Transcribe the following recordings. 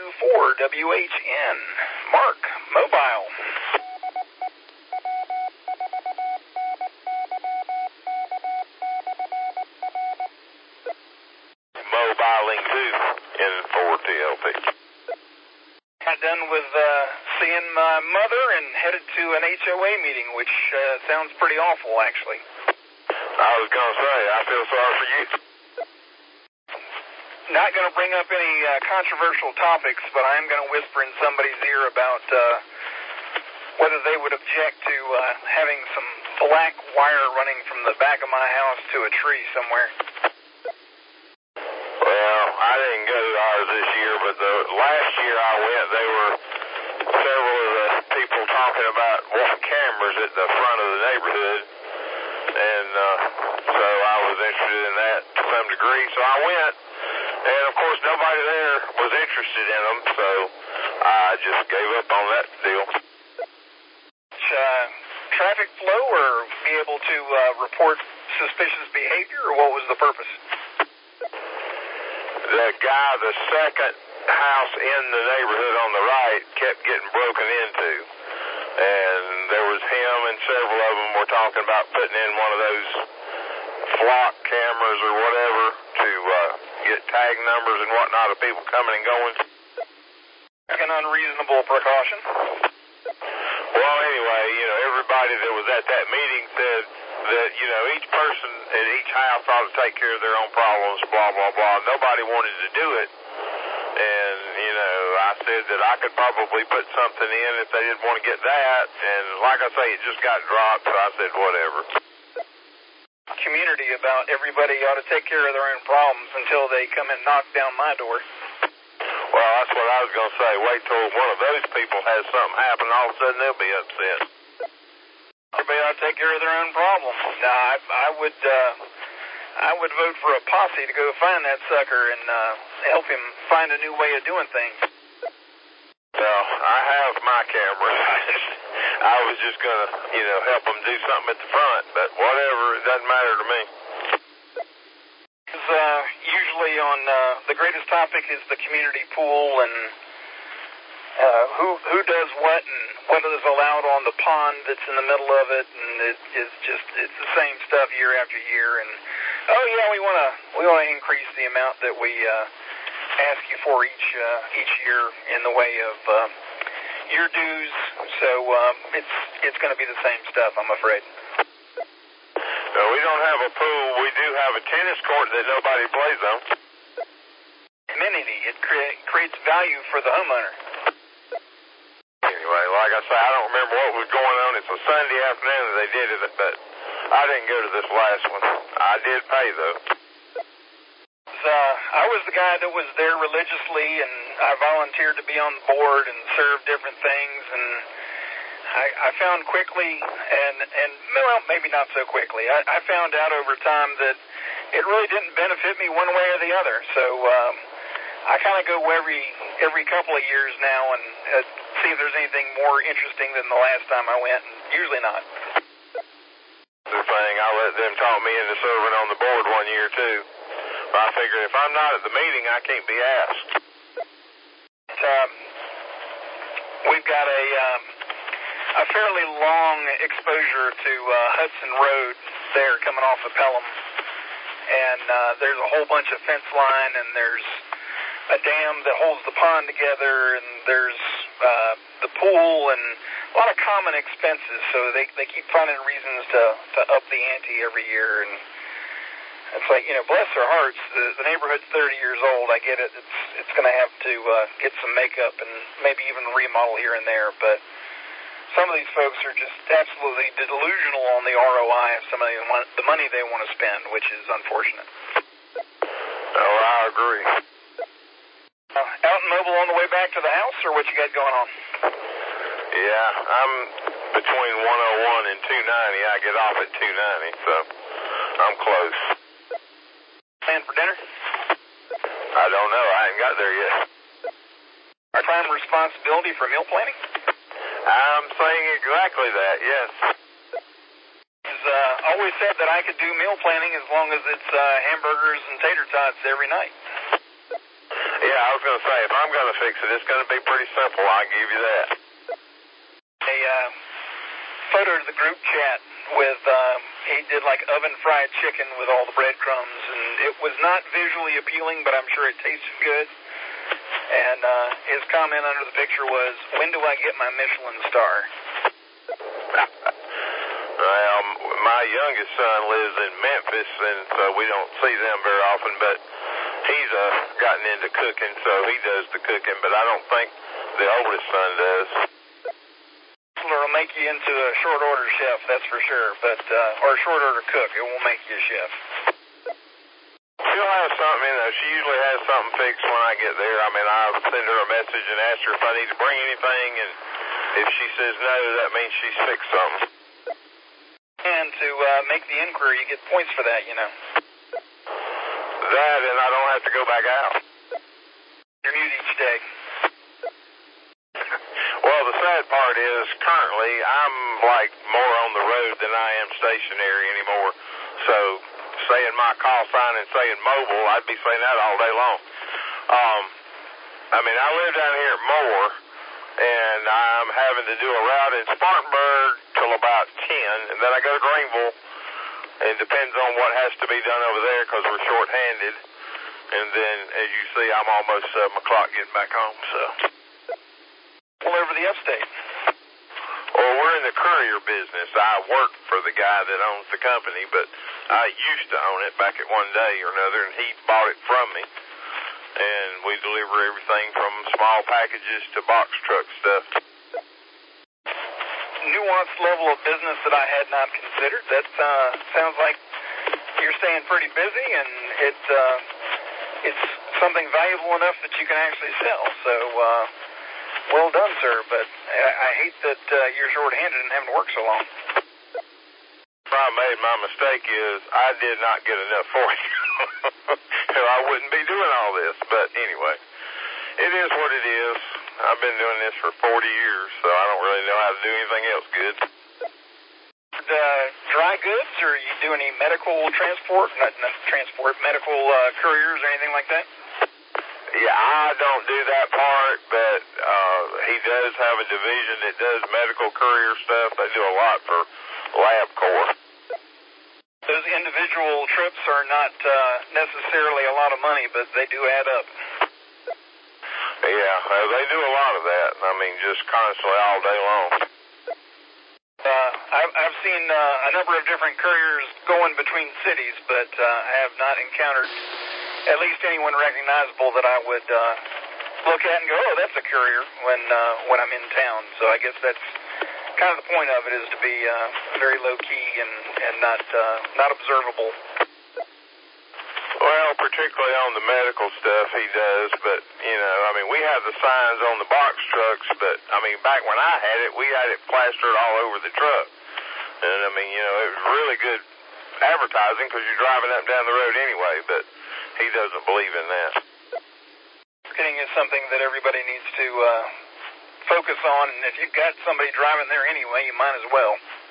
WHN. Mark, mobile. Mobiling to N4TLP. Got done with seeing my mother and headed to an HOA meeting, which sounds pretty awful, actually. I was going to say, I feel sorry for you. Not going to bring up any controversial topics, but I am going to whisper in somebody's ear about whether they would object to having some black wire running from the back of my house to a tree somewhere. Well, I didn't go to ours this year, but the last year I went, there were several of the people talking about wanting cameras at the front of the neighborhood, and so I was interested in that to some degree, so I went, and of course nobody there was interested in them, so I just gave up on that deal. Traffic flow, or be able to report suspicious behavior, or what was the purpose? The guy, the second house in the neighborhood on the right, kept getting broken into. And there was him and several of them were talking about putting in one of those flock cameras or whatever to get tag numbers and whatnot of people coming and going. An unreasonable precaution. Well, anyway, everybody that was at that meeting said that, each person at each house ought to take care of their own problems, blah, blah, blah. Nobody wanted to do it. And, I said that I could probably put something in if they didn't want to get that. And like I say, it just got dropped, so I said whatever. Community about everybody ought to take care of their own problems until they come and knock down my door. Well, that's what I was going to say. Wait till one of those people has something happen, all of a sudden they'll be upset. Everybody ought to take care of their own problems. Now, I would vote for a posse to go find that sucker and help him find a new way of doing things. Well, I have my cameras. I was just going to, help them do something at the front, but whatever, it doesn't matter to me. Usually on the greatest topic is the community pool and who does what and what is allowed on the pond that's in the middle of it, and it's the same stuff year after year. And we want to increase the amount that we ask you for each year in the way of your dues. So it's going to be the same stuff, I'm afraid. No, we don't have a pool. We do have a tennis court that nobody plays on. Amenity. It creates value for the homeowner. Anyway, like I say, I don't remember what was going on. It's a Sunday afternoon that they did it, but I didn't go to this last one. I did pay, though. I was the guy that was there religiously, and I volunteered to be on the board and serve different things, and I found quickly, and well, maybe not so quickly, I found out over time that it really didn't benefit me one way or the other. So I kind of go every couple of years now and see if there's anything more interesting than the last time I went, and usually not. The thing, I let them talk me into serving on the board one year, too. I figured if I'm not at the meeting, I can't be asked. We've got a fairly long exposure to Hudson Road there coming off of Pelham. And there's a whole bunch of fence line, and there's a dam that holds the pond together, and there's the pool, and a lot of common expenses. So they keep finding reasons to up the ante every year. And it's like, bless their hearts, the neighborhood's 30 years old. I get it. It's going to have to get some makeup and maybe even remodel here and there. But some of these folks are just absolutely delusional on the ROI of some of the money they want to spend, which is unfortunate. Oh, I agree. Out and mobile on the way back to the house, or what you got going on? Yeah, I'm between 101 and 290. I get off at 290, so I'm close. Plan for dinner? I don't know. I ain't got there yet. Our prime responsibility for meal planning? I'm saying exactly that, yes. Always said that I could do meal planning as long as it's hamburgers and tater tots every night. Yeah, I was going to say, if I'm going to fix it, it's going to be pretty simple. I'll give you that. A photo to the group chat with, he did like oven fried chicken with all the breadcrumbs, and it was not visually appealing, but I'm sure it tasted good. And his comment under the picture was, "When do I get my Michelin star?" Well, my youngest son lives in Memphis, and so we don't see them very often, but he's gotten into cooking, so he does the cooking, but I don't think the oldest son does. It'll make you into a short order chef, that's for sure, but or a short order cook. It won't make you a chef. She'll have something, she usually has something fixed when I get there. I mean, I'll send her a message and ask her if I need to bring anything, and if she says no, that means she's fixed something. And to make the inquiry, you get points for that, you know. That, and I don't have to go back out. You're mute each day. Well, the sad part is, currently, I'm like more on the road than I am stationary anymore. So, saying my call sign and saying mobile, I'd be saying that all day long. I mean, I live down here at Moore, and I'm having to do a route in Spartanburg till about 10, and then I go to Greenville. It depends on what has to be done over there because we're short-handed. And then, as you see, I'm almost 7 o'clock getting back home, so. All over the upstate. Well, we're in the courier business. I work for the guy that owns the company, but I used to own it back at one day or another, and he bought it from me. And we deliver everything from small packages to box truck stuff. Nuanced level of business that I had not considered. That sounds like you're staying pretty busy, and it's something valuable enough that you can actually sell. So, well done, sir. But I hate that you're short-handed and having to work so long. I made my mistake is I did not get enough for you. So I wouldn't be doing all this. But anyway, it is what it is. I've been doing this for 40 years, so I don't really know how to do anything else good. Dry goods, or you do any medical transport? Not transport, medical couriers or anything like that? Yeah, I don't do that part, but he does have a division that does medical courier stuff. They do a lot for LabCorp. Those individual trips are not necessarily a lot of money, but they do add up. Yeah, they do a lot of that. I mean, just constantly all day long. I've seen a number of different couriers going between cities, but I have not encountered at least anyone recognizable that I would look at and go, "Oh, that's a courier," when I'm in town. So I guess that's kind of the point of it, is to be very low key and not observable. Well, particularly on the medical stuff, he does, but, you know, I mean, we have the signs on the box trucks, but, I mean, back when I had it, we had it plastered all over the truck. And, I mean, you know, it was really good advertising because you're driving up and down the road anyway, but he doesn't believe in that. Marketing is something that everybody needs to focus on, and if you've got somebody driving there anyway, you might as well.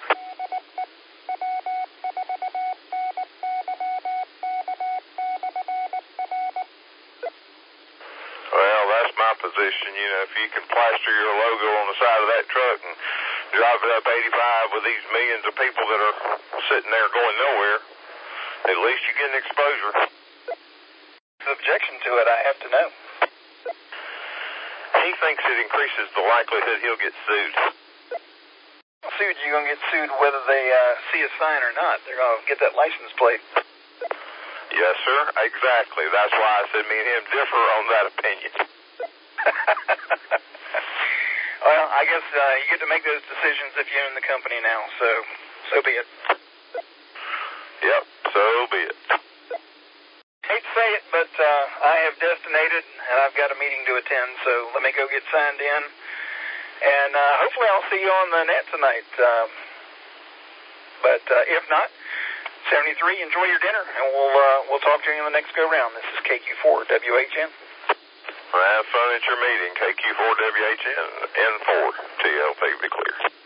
Well, that's my position. You know, if you can plaster your logo on the side of that truck and drive it up 85 with these millions of people that are sitting there going nowhere, at least you get an exposure. The objection to it, I have to know. He thinks it increases the likelihood he'll get sued. Sued, you're going to get sued whether they see a sign or not. They're going to get that license plate. Yes, sir, exactly. That's why I said me and him differ on that opinion. Well, I guess you get to make those decisions if you're in the company now, so be it. Yep, so be it. Hate to say it, but I have destinated, and I've got a meeting to attend, so let me go get signed in. And hopefully I'll see you on the net tonight. But if not, 73, enjoy your dinner, and we'll talk to you in the next go-round. This is KQ4 WHN. Well, have fun at your meeting. KQ4 WHN N4 TLP, be clear.